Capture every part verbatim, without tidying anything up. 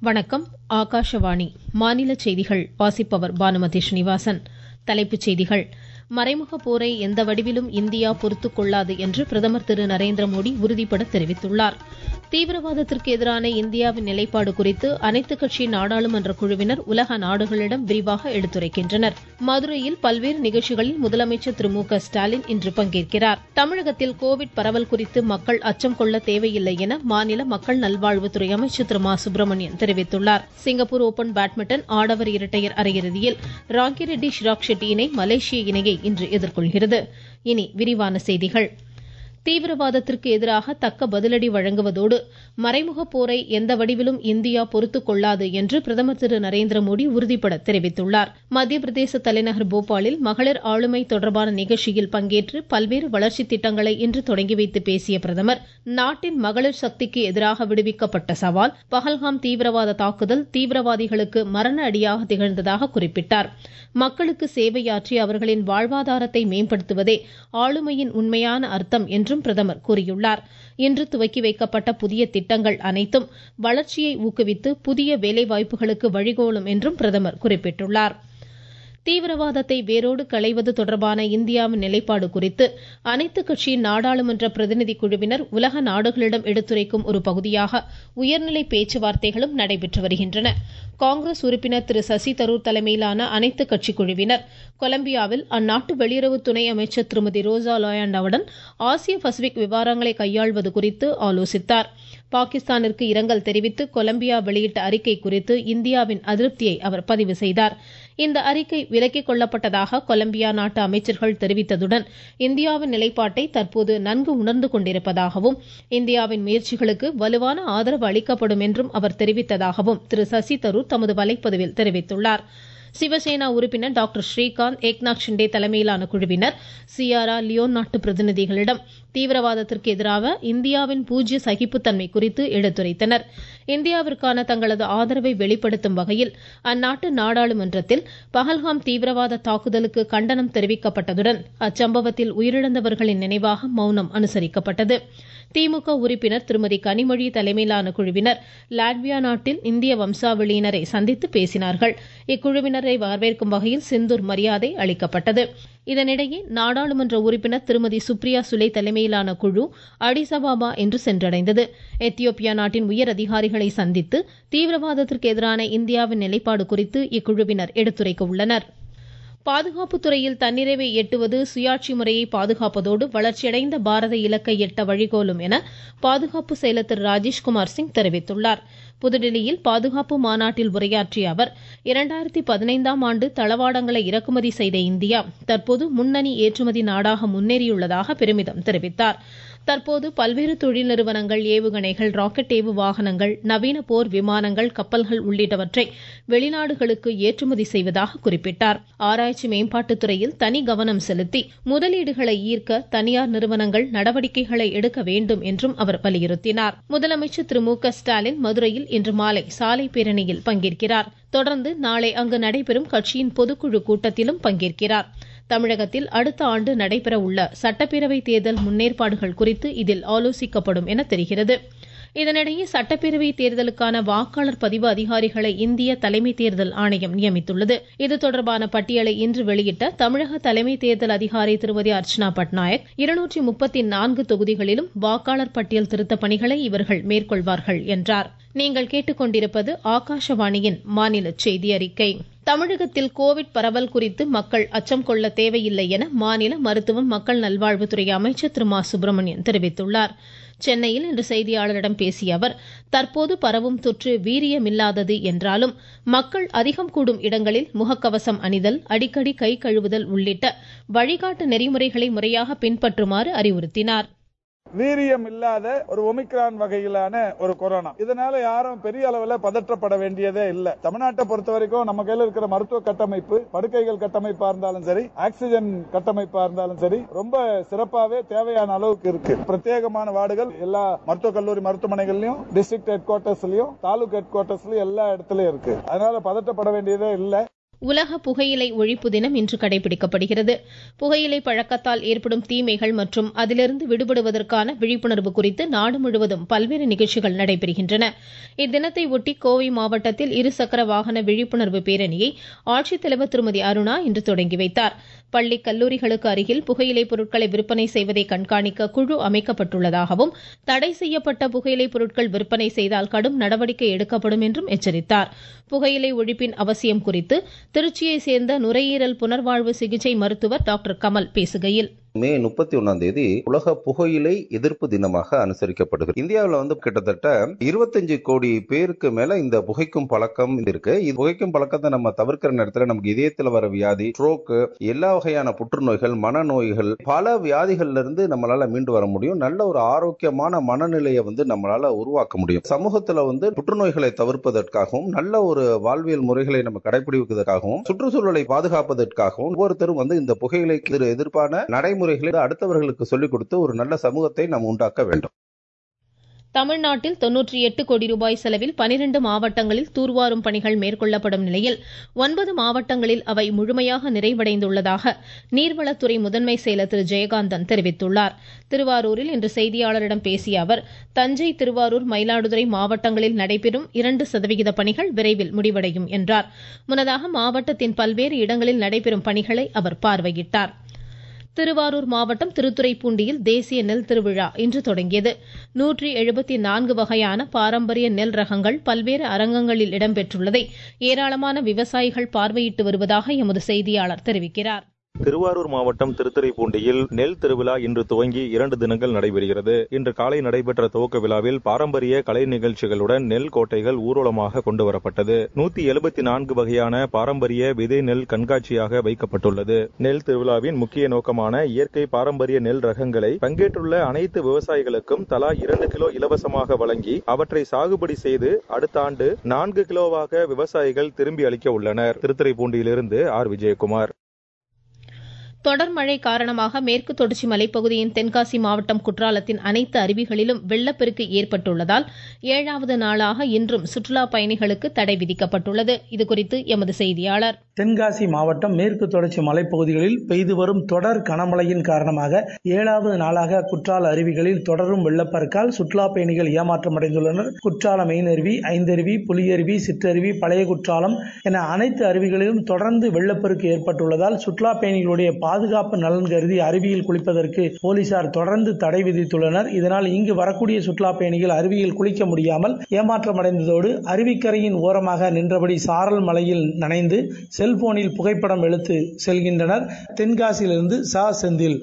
வணக்கம். ஆகாஷவாணி. மாநில செய்திகள் வாசிப்பவர் பானுமதி ஸ்ரீனிவாசன். தலைப்புச் செய்திகள். மறைமுக போரை எந்த வடிவிலும் இந்தியா பொறுத்துக் கொள்ளாது என்று பிரதமர் திரு நரேந்திர மோடி உறுதிபட தெரிவித்துள்ளார். தீவிரவாதத்திற்கு எதிரான இந்தியாவின் நிலைப்பாடு குறித்து அனைத்துக் கட்சி நாடாளுமன்ற குழுவினர் உலக நாடுகளிடம் விரிவாக எடுத்துரைக்கின்றனர். மதுரையில் பல்வேறு நிகழ்ச்சிகளில் முதலமைச்சர் திரு மு க ஸ்டாலின் இன்று பங்கேற்கிறார். தமிழகத்தில் கோவிட் பரவல் குறித்து மக்கள் அச்சம் கொள்ள தேவையில்லை என மாநில மக்கள் நல்வாழ்வுத்துறை அமைச்சர் திரு மா சுப்பிரமணியன் தெரிவித்துள்ளார். சிங்கப்பூர் ஓபன் பேட்மிண்டன் ஆடவர் இரட்டையர் அரையிறுதியில் ராங்கிரெட்டி ஷிராக் ஷெட்டி இணை மலேசிய இணையை இன்று எதிர்கொள்கிறது. இனி விரிவான செய்திகள். தீவிரவாதத்திற்கு எதிராக தக்க பதிலடி வழங்குவதோடு மறைமுக போரை எந்த வடிவிலும் இந்தியா பொறுத்துக் கொள்ளாது என்று பிரதமர் திரு நரேந்திர மோடி உறுதிபட தெரிவித்துள்ளார். மத்திய பிரதேச தலைநகர் போபாலில் மகளிர் ஆளுமை தொடர்பான நிகழ்ச்சியில் பங்கேற்று பல்வேறு வளர்ச்சி திட்டங்களை இன்று தொடங்கி வைத்து பேசிய பிரதமர், நாட்டின் மகளிர் சக்திக்கு எதிராக விடுவிக்கப்பட்ட சவால் பஹல்காம் தீவிரவாத தாக்குதல் தீவிரவாதிகளுக்கு மரண அடியாக திகழ்ந்ததாக குறிப்பிட்டார். மக்களுக்கு சேவையாற்றி அவர்களின் வாழ்வாதாரத்தை மேம்படுத்துவதே ஆளுமையின் உண்மையான அர்த்தம் என்று பிரதமர் கூறியுள்ளார். இன்று துவக்கி வைக்கப்பட்ட புதிய திட்டங்கள் அனைத்தும் வளர்ச்சியை ஊக்குவித்து புதிய வேலைவாய்ப்புகளுக்கு வழிகோலும் என்றும் பிரதமர் குறிப்பிட்டுள்ளார். தீவிரவாதத்தை வேரோடு களைவது தொடர்பான இந்தியாவின் நிலைப்பாடு குறித்து அனைத்துக் கட்சி நாடாளுமன்ற பிரதிநிதி குழுவினர் உலக நாடுகளிடம் எடுத்துரைக்கும் ஒரு பகுதியாக உயர்நிலை பேச்சுவார்த்தைகளும் நடைபெற்று வருகின்றன. காங்கிரஸ் உறுப்பினர் திரு சசி தரூர் தலைமையிலான அனைத்துக் கட்சி குழுவினர் கொலம்பியாவில் அந்நாட்டு வெளியுறவு துணை அமைச்சர் திருமதி ரோசா லோயாண்டாவுடன் ஆசிய பசிபிக் விவகாரங்களை கையாள்வது குறித்து ஆலோசித்தார். பாகிஸ்தானிற்கு இரங்கல் தெரிவித்து கொலம்பியா வெளியிட்ட அறிக்கை குறித்து இந்தியாவின் அதிருப்தியை அவர் பதிவு செய்தார். இந்த அறிக்கை விலக்கிக் கொள்ளப்பட்டதாக கொலம்பியா நாட்டு அமைச்சர்கள் தெரிவித்ததுடன் இந்தியாவின் நிலைப்பாட்டை தற்போது நன்கு உணர்ந்து கொண்டிருப்பதாகவும் இந்தியாவின் முயற்சிகளுக்கு வலுவான ஆதரவு அளிக்கப்படும் என்றும் அவர் தெரிவித்ததாகவும் திரு சசி தரூர் தமது வலைப்பதிவில் தெரிவித்துள்ளார். சிவசேனா உறுப்பினர் டாக்டர் ஸ்ரீகாந்த் ஏக்நாத் ஷிண்டே தலைமையிலான குழுவினர் சியாரா லியோன் நாட்டு பிரதிநிதிகளிடம் தீவிரவாதத்திற்கு எதிராக இந்தியாவின் பூஜ்ய சகிப்புத்தன்மை குறித்து எடுத்துரைத்தனர். இந்தியாவிற்கான தங்களது ஆதரவை வெளிப்படுத்தும் வகையில் அந்நாட்டு நாடாளுமன்றத்தில் பஹல்காம் தீவிரவாத தாக்குதலுக்கு கண்டனம் தெரிவிக்கப்பட்டதுடன் அச்சம்பவத்தில் உயிரிழந்தவர்களின் நினைவாக மௌனம் அனுசரிக்கப்பட்டது. திமுக உறுப்பினர் திருமதி கனிமொழி தலைமையிலான குழுவினர் லாட்வியா நாட்டில் இந்திய வம்சாவளியினரை சந்தித்து பேசினார்கள். இக்குழுவினரை வரவேற்கும் வகையில் சிந்தூர் மரியாதை அளிக்கப்பட்டது. இதனிடையே நாடாளுமன்ற உறுப்பினர் திருமதி சுப்ரியா சுலே தலைமையிலான குழு அடிஸ் அபாபா என்று சென்றடைந்தது. எத்தியோப்பியா நாட்டின் உயர் அதிகாரிகளை சந்தித்து தீவிரவாதத்திற்கு எதிரான இந்தியாவின் நிலைப்பாடு குறித்து இக்குழுவினர் எடுத்துரைக்க உள்ளனர். பாதுகாப்பு துறையில் தன்னிறைவை எட்டுவது சுயாட்சி முறையை பாதுகாப்பதோடு வளர்ச்சியடைந்த பாரத இலக்கை எட்ட வழிகோலும் என பாதுகாப்பு செயலர் திரு ராஜேஷ்குமார் சிங் தெரிவித்துள்ளார். புதுதில்லியில் பாதுகாப்பு மாநாட்டில் உரையாற்றிய அவர், இரண்டாயிரத்தி பதினைந்தாம் ஆண்டு தளவாடங்களை இறக்குமதி செய்த இந்தியா தற்போது முன்னணி ஏற்றுமதி நாடாக முன்னேறியுள்ளதாக பெருமிதம் தெரிவித்தார். தற்போது பல்வேறு தொழில் நிறுவனங்கள் ஏவுகணைகள், ராக்கெட் ஏவு வாகனங்கள், நவீன போர் விமானங்கள், கப்பல்கள் உள்ளிட்டவற்றை வெளிநாடுகளுக்கு ஏற்றுமதி செய்வதாக குறிப்பிட்டார். ஆராய்ச்சி மேம்பாட்டுத் துறையில் தனி கவனம் செலுத்தி முதலீடுகளை ஈர்க்க தனியார் நிறுவனங்கள் நடவடிக்கைகளை எடுக்க வேண்டும் என்றும் அவர் வலியுறுத்தினார். முதலமைச்சர் திரு மு க ஸ்டாலின் மதுரையில் இன்று மாலை சாலை பேரணியில் பங்கேற்கிறார். தொடர்ந்து நாளை அங்கு நடைபெறும் கட்சியின் பொதுக்குழு கூட்டத்திலும் பங்கேற்கிறார். தமிழகத்தில் அடுத்த ஆண்டு நடைபெற உள்ள சட்டப்பேரவை தேர்தல் முன்னேற்பாடுகள் குறித்து இதில் ஆலோசிக்கப்படும் என தெரிகிறது. இதனிடையே சட்டப்பேரவை தேர்தலுக்கான வாக்காளர் பதிவு அதிகாரிகளை இந்திய தலைமை தேர்தல் ஆணையம் நியமித்துள்ளது. இது தொடர்பான பட்டியலை இன்று வெளியிட்ட தமிழக தலைமை தேர்தல் அதிகாரி திருமதி அர்ச்சனா பட்நாயக், இருநூற்றி முப்பத்தி நான்கு தொகுதிகளிலும் வாக்காளர் பட்டியல் திருத்த பணிகளை இவர்கள் மேற்கொள்வார்கள் என்றார். நீங்கள் கேட்டுக்கொண்டிருப்பது ஆகாஷவாணியின் மாநில செய்தி அறிக்கை. தமிழகத்தில் கோவிட் பரவல் குறித்து மக்கள் அச்சம் கொள்ள தேவையில்லை என மாநில மருத்துவம் மக்கள் நல்வாழ்வுத்துறை அமைச்சர் திரு மா சுப்பிரமணியன் தெரிவித்துள்ளார். சென்னையில் இன்று செய்தியாளரிடம் பேசிய அவர், தற்போது பரவும் தொற்று வீரியமில்லாதது என்றாலும் மக்கள் அதிகம் கூடும் இடங்களில் முகக்கவசம் அணிதல், அடிக்கடி கை கழுவுதல் உள்ளிட்ட வழிகாட்டு நெறிமுறைகளை முறையாக பின்பற்றுமாறு அறிவுறுத்தினார். வீரியம் இல்லாத ஒரு ஒமிக்ரான் வகையிலான ஒரு கொரோனா. இதனால யாரும் பெரிய அளவில் பதற்றப்பட வேண்டியதே இல்ல. தமிழ்நாட்டை பொறுத்த வரைக்கும் நம்ம கையில இருக்கிற மருத்துவ கட்டமைப்பு, படுக்கைகள் கட்டமைப்பா இருந்தாலும் சரி, ஆக்சிஜன் கட்டமைப்பா இருந்தாலும் சரி, ரொம்ப சிறப்பாவே தேவையான அளவுக்கு இருக்கு. பிரத்யேகமான வார்டுகள் எல்லா மருத்துவக் கல்லூரி மருத்துவமனைகள்லயும், டிஸ்ட்ரிக்ட் ஹெட் குவார்டர்ஸ்லயும், தாலுக் ஹெட் குவார்டர்ஸ்லயும் எல்லா இடத்துலயும் இருக்கு. அதனால பதற்றப்பட வேண்டியதே இல்ல. உலக புகையிலை ஒழிப்பு தினம் இன்று கடைபிடிக்கப்படுகிறது. புகையிலை பழக்கத்தால் ஏற்படும் தீமைகள் மற்றும் அதிலிருந்து விடுபடுவதற்கான விழிப்புணர்வு குறித்து நாடு முழுவதும் பல்வேறு நிகழ்ச்சிகள் நடைபெறுகின்றன. இத்தினத்தை ஒட்டி கோவை மாவட்டத்தில் இருசக்கர வாகன விழிப்புணர்வு பேரணியை ஆட்சித்தலைவர் திருமதி அருணா இன்று தொடங்கி வைத்தார். பள்ளி கல்லூரிகளுக்கு அருகில் புகையிலை பொருட்களை விற்பனை செய்வதை கண்காணிக்க குழு அமைக்கப்பட்டுள்ளதாகவும் தடை செய்யப்பட்ட புகையிலை பொருட்கள் விற்பனை செய்தால் கடும் நடவடிக்கை எடுக்கப்படும் என்றும் எச்சரித்தார். புகையிலை ஒழிப்பின் அவசியம் குறித்து திருச்சியை சேர்ந்த நுரையீரல் புனர்வாழ்வு சிகிச்சை மருத்துவர் டாக்டர் கமல் பேசுகையில், மே முப்பத்தி ஒன்னாம் தேதி உலக புகையிலை எதிர்ப்பு தினமாக அனுசரிக்கப்படுகிறது. இந்தியாவில் வந்து கிட்டத்தட்ட இருபத்தஞ்சு கோடி பேருக்கு மேல இந்த புகைக்கும் பழக்கம் இருக்கு. இது புகைக்கும் பழக்கத்தை நம்ம தவிர்க்கிற நேரத்தில் நமக்கு இதயத்தில் வர வியாதி, ஸ்ட்ரோக்கு, எல்லா வகையான புற்றுநோய்கள், மனநோய்கள், பல வியாதிகள்ல இருந்து நம்மளால மீண்டு வர முடியும். நல்ல ஒரு ஆரோக்கியமான மனநிலையை வந்து நம்மளால உருவாக்க முடியும். சமூகத்துல வந்து புற்றுநோய்களை தவிர்ப்பதற்காகவும் நல்ல ஒரு வாழ்வியல் முறைகளை நம்ம கடைபிடிப்பதற்காகவும் சுற்றுச்சூழலை பாதுகாப்பதற்காகவும் ஒவ்வொருத்தரும் வந்து இந்த புகையிலைக்கு எதிர்ப்பான நடைமுறை அடுத்தவர்களுக்கு சொல்லிக் கொடுத்து ஒரு நல்ல சமூகத்தை நாம் உண்டாக்க வேண்டும். தமிழ்நாட்டில் தொன்னூற்றி எட்டு கோடி ரூபாய் செலவில் பனிரெண்டு மாவட்டங்களில் தூர்வாரும் பணிகள் மேற்கொள்ளப்படும் நிலையில் ஒன்பது மாவட்டங்களில் அவை முழுமையாக நிறைவடைந்துள்ளதாக நீர்வளத்துறை முதன்மை செயலர் திரு ஜெயகாந்தன் தெரிவித்துள்ளார். திருவாரூரில் இன்று செய்தியாளரிடம் பேசிய அவர், தஞ்சை, திருவாரூர், மயிலாடுதுறை மாவட்டங்களில் நடைபெறும் இரண்டு சதவிகித பணிகள் விரைவில் முடிவடையும் என்றார். முன்னதாக மாவட்டத்தின் பல்வேறு இடங்களில் நடைபெறும் பணிகளை அவர் பார்வையிட்டார். திருவாரூர் மாவட்டம் திருத்துறைப்பூண்டியில் தேசிய நெல் திருவிழா இன்று தொடங்கியது. நூற்றி எழுபத்தி நான்கு வகையான பாரம்பரிய நெல் ரகங்கள் பல்வேறு அரங்கங்களில் இடம்பெற்றுள்ளதை ஏராளமான விவசாயிகள் பார்வையிட்டு வருவதாக எமது செய்தியாளர் தெரிவிக்கிறார். திருவாரூர் மாவட்டம் திருத்துறைப்பூண்டியில் நெல் திருவிழா இன்று துவங்கி இரண்டு தினங்கள் நடைபெறுகிறது. இன்று காலை நடைபெற்ற துவக்க விழாவில் பாரம்பரிய கலை நிகழ்ச்சிகளுடன் நெல் கோட்டைகள் ஊர்வலமாக கொண்டுவரப்பட்டது. நூத்தி எழுபத்தி நான்கு வகையான பாரம்பரிய விதை நெல் கண்காட்சியாக வைக்கப்பட்டுள்ளது. நெல் திருவிழாவின் முக்கிய நோக்கமான இயற்கை பாரம்பரிய நெல் ரகங்களை பங்கேற்றுள்ள அனைத்து விவசாயிகளுக்கும் தலா இரண்டு கிலோ இலவசமாக வழங்கி அவற்றை சாகுபடி செய்து அடுத்த ஆண்டு நான்கு கிலோவாக விவசாயிகள் திரும்பி அளிக்க உள்ளனர். திருத்துறைப்பூண்டியிலிருந்து ஆர் விஜயகுமார். தொடர் மழை காரணமாக மேற்கு தொடர்ச்சி மலைப்பகுதியின் தென்காசி மாவட்டம் குற்றாலத்தின் அனைத்து அருவிகளிலும் வெள்ளப்பெருக்கு ஏற்பட்டுள்ளதால் ஏழாவது நாளாக இன்றும் சுற்றுலா பயணிகளுக்கு தடை விதிக்கப்பட்டுள்ளது. இதுகுறித்து எமது செய்தியாளர். தென்காசி மாவட்டம் மேற்கு தொடர்ச்சி மலைப்பகுதிகளில் பெய்து வரும் தொடர் கனமழையின் காரணமாக ஏழாவது நாளாக குற்றால அருவிகளில் தொடரும் வெள்ளப்பெருக்கால் சுற்றுலா பயணிகள் ஏமாற்றமடைந்துள்ளனர். குற்றால மெயின் அருவி, ஐந்தருவி, புலியருவி, சிற்றருவி, பழைய குற்றாலம் என அனைத்து அருவிகளிலும் தொடர்ந்து வெள்ளப்பெருக்கு ஏற்பட்டுள்ளதால் சுற்றுலா பயணிகளுடைய பாதுகாப்பு நலன் கருதி அருவியில் குளிப்பதற்கு போலீசார் தொடர்ந்து தடை விதித்துள்ளனர். இதனால் இங்கு வரக்கூடிய சுற்றுலா பயணிகள் அருவியில் குளிக்க முடியாமல் ஏமாற்றமடைந்ததோடு அருவிக்கரையின் ஓரமாக நின்றபடி சாரல் மலையில் நனைந்து செல்போனில் புகைப்படம் எடுத்து செல்கின்றனர். தென்காசியிலிருந்து சா செந்தில்.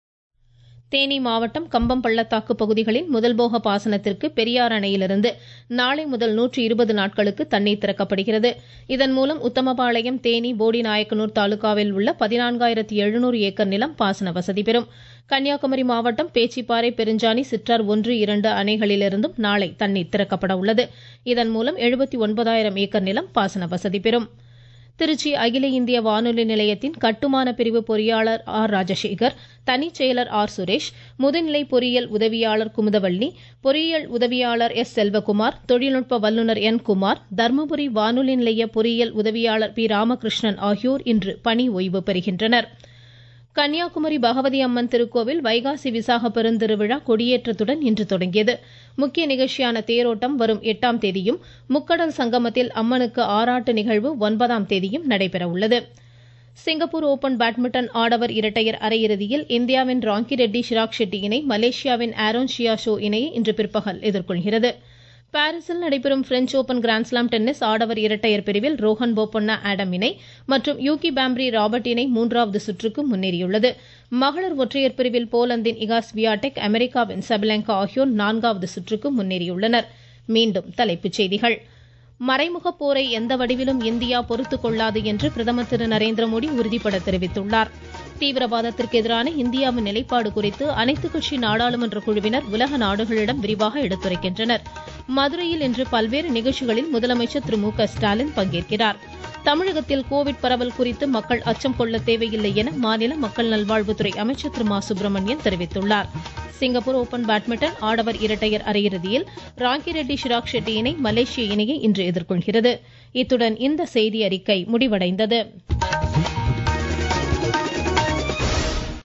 தேனி மாவட்டம் கம்பம் பள்ளத்தாக்கு பகுதிகளின் முதல்போக பாசனத்திற்கு பெரியார் அணையிலிருந்து நாளை முதல் நூற்றி இருபது நாட்களுக்கு தண்ணீர் திறக்கப்படுகிறது. இதன் மூலம் உத்தமபாளையம், தேனி, போடிநாயக்கனூர் தாலுகாவில் உள்ள பதினான்காயிரத்தி எழுநூறு ஏக்கர் நிலம் பாசன வசதி பெறும். கன்னியாகுமரி மாவட்டம் பேச்சிப்பாறை, பெருஞ்சாணி, சிற்றார் ஒன்று, இரண்டு அணைகளிலிருந்தும் நாளை தண்ணீர் திறக்கப்பட உள்ளது. இதன் மூலம் எழுபத்தி ஒன்பதாயிரம் ஏக்கர் நிலம் பாசன வசதி பெறும். திருச்சி அகில இந்திய வானொலி நிலையத்தின் கட்டுமான பிரிவு பொறியாளர் ஆர் ராஜசேகர், தனிச் செயலர் ஆர் சுரேஷ், முதுநிலை பொறியியல் உதவியாளர் குமுதவள்ளி, பொறியியல் உதவியாளர் எஸ் செல்வகுமார், தொழில்நுட்ப வல்லுநர் என் குமார், தர்மபுரி வானொலி நிலைய பொறியியல் உதவியாளர் பி ராமகிருஷ்ணன் ஆகியோர் இன்று பணி ஓய்வு பெறுகின்றனர். கன்னியாகுமரி பகவதி அம்மன் திருக்கோவில் வைகாசி விசாக பெருந்திருவிழா கொடியேற்றத்துடன் இன்று தொடங்கியது. முக்கிய நிகழ்ச்சியான தேரோட்டம் வரும் எட்டாம் தேதியும் முக்கடல் சங்கமத்தில் அம்மனுக்கு ஆராட்டு நிகழ்வு ஒன்பதாம் தேதியும் நடைபெற உள்ளது. சிங்கப்பூர் ஓபன் பேட்மிண்டன் ஆடவர் இரட்டையர் அரையிறுதியில் இந்தியாவின் ராங்கி ரெட்டி ஷிராக் ஷெட்டி இணை மலேசியாவின் ஆரோன் ஷியாஷோ இணையை இன்று பிற்பகல் எதிர்கொள்கிறது. பாரிஸில் நடைபெறும் பிரெஞ்சு ஓபன் கிராண்ட்ஸ்லாம் டென்னிஸ் ஆடவர் இரட்டையர் பிரிவில் ரோஹன் போபண்ணா ஆடம் இணை மற்றும் யூகி பாம்ப்ரி ராபர்ட் இணை மூன்றாவது சுற்றுக்கு முன்னேறியுள்ளது. மகளிர் ஒற்றையர் பிரிவில் போலந்தின் இகா ஸ்வியாடெக், அமெரிக்காவின் சபலெங்கா ஆகியோர் நான்காவது சுற்றுக்கு முன்னேறியுள்ளனர். மீண்டும் தலைப்புச் செய்திகள். மறைமுக போரை எந்த வடிவிலும் இந்தியா பொறுத்துக் கொள்ளாது என்று பிரதமர் திரு நரேந்திர மோடி உறுதிபட தெரிவித்துள்ளார். தீவிரவாதத்திற்கு எதிரான இந்தியாவின் நிலைப்பாடு குறித்து அனைத்து கட்சி நாடாளுமன்ற குழுவினர் உலக நாடுகளிடம் விரிவாக எடுத்துரைக்கின்றனர். மதுரையில் இன்று பல்வேறு நிகழ்ச்சிகளில் முதலமைச்சர் திரு மு க ஸ்டாலின் பங்கேற்கிறார். தமிழகத்தில் கோவிட் பரவல் குறித்து மக்கள் அச்சம் கொள்ள தேவையில்லை என மாநில மக்கள் நல்வாழ்வுத்துறை அமைச்சர் திரு மா சுப்பிரமணியன் தெரிவித்துள்ளார். சிங்கப்பூர் ஓபன் பேட்மிண்டன் ஆடவர் இரட்டையர் அரையிறுதியில் ராங்கிரெட்டி ஷிராக் ஷெட்டி இணை மலேசிய இணையை இன்று எதிர்கொள்கிறது. இத்துடன் இந்த செய்தி அறிக்கை முடிவடைந்தது.